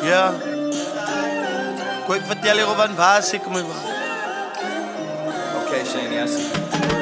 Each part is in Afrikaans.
Ja. Kom ek vertel jou van waar ek my bro. Okay, Shane, ja, zie.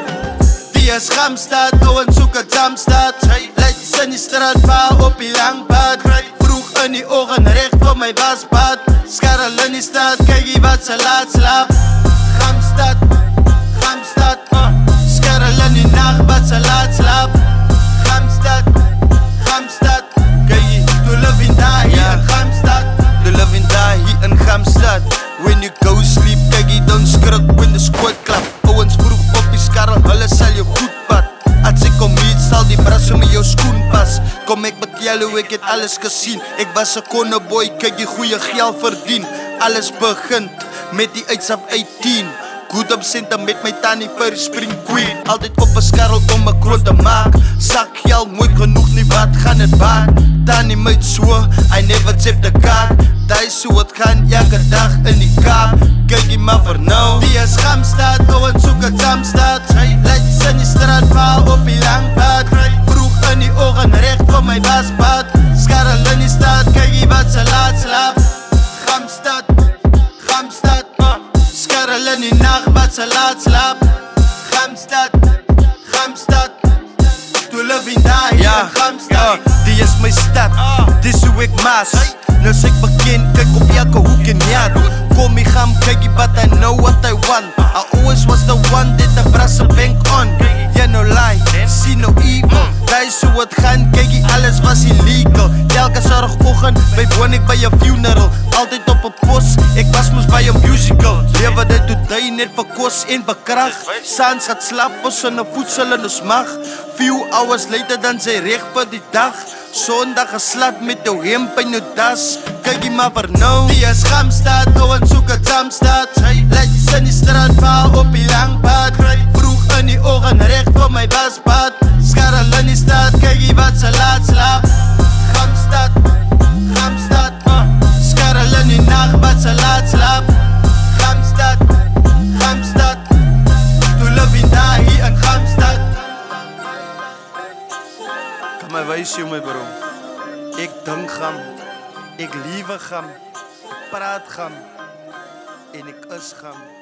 Die is Gamstad, ouwens soek het Zamstad. Leid die sin die straat, waar op die langpad. Vroeg in die ogen, recht voor my waspad. Skarrel in die stad, kyk jy wat ze laat slaap. Gamstad, Gamstad, skarrel in die nacht, wat ze laat slaap. Gamstad, Gamstad, kyk jy, to live in daar hier in Gamstad. To live in daar hier in Gamstad. When you go sleep, kyk jy, don't skrik when the squad klap. Ouwens vroeg op die skarrel, hulle sal jou goed vat. As ek kom hier, sal die brasso met jou skoen pas. Kom ek vertel hoe ek het alles gesien. Ek was een konneboy, kyk jy goeie geld verdien. Alles begint met die uitstaf 18. Goed op centen met my tannie vir spring queen. Altyd op een skarrel om my kroon te maak. Sak geld, mooi genoeg nie, wat gaan het baat? Tannie meid so, I never tip the kaart. Die so het gaan elke dag in die kaap. Kyk jy maar vir nou. Die is Gamstad, ouwens soek het Zamstad. Leid die sin die straat, waar op die langpad. Vroeg in die ogen, recht voor my waspad. Skarrel in die stad, kyk jy wat ze laat slaap. Gamstad, Gamstad, skarrel in die nacht, wat ze laat slaap. Gamstad, Gamstad, to live in daar hier in Gamstad. Die is my stad, dis hoe ek maas. Nou is ek bekend, kyk op elke hoek en jad. Kom die gam, kyk jy, but I know what I want. I always was the one that the brasse bank on. Yeah, no lie, see no evil. Die so het gaan, kyk jy, alles was illegal. Elke zorgochtend, by woon ek by een funeral. Altyd op een pos, ek was moes by een musical. Lewe dit today net vir kos en vir kracht. Saans gaat slaap, ons in een voedsel in ons mag. Few hours later dan sy recht vir die dag. Sondag geslat met jou hemp en jou das. Kyk jy maar vir nou. Die is Gamstad, ouwens soek het Zamstad. Leid die sin die straat, waar op die langpad. Vroeg in die ogen, recht voor my waspad. Skarrel in die stad, kyk jy wat ze laat slaap. Gamstad, Gamstad, skarrel in die nacht, wat ze laat slaap. Gamstad, Gamstad, to live in daar hier in Gamstad. Kan my wys jou my bro. Ek dink gaan, ek liewe gaan, ek praat gaan en ek is gaan.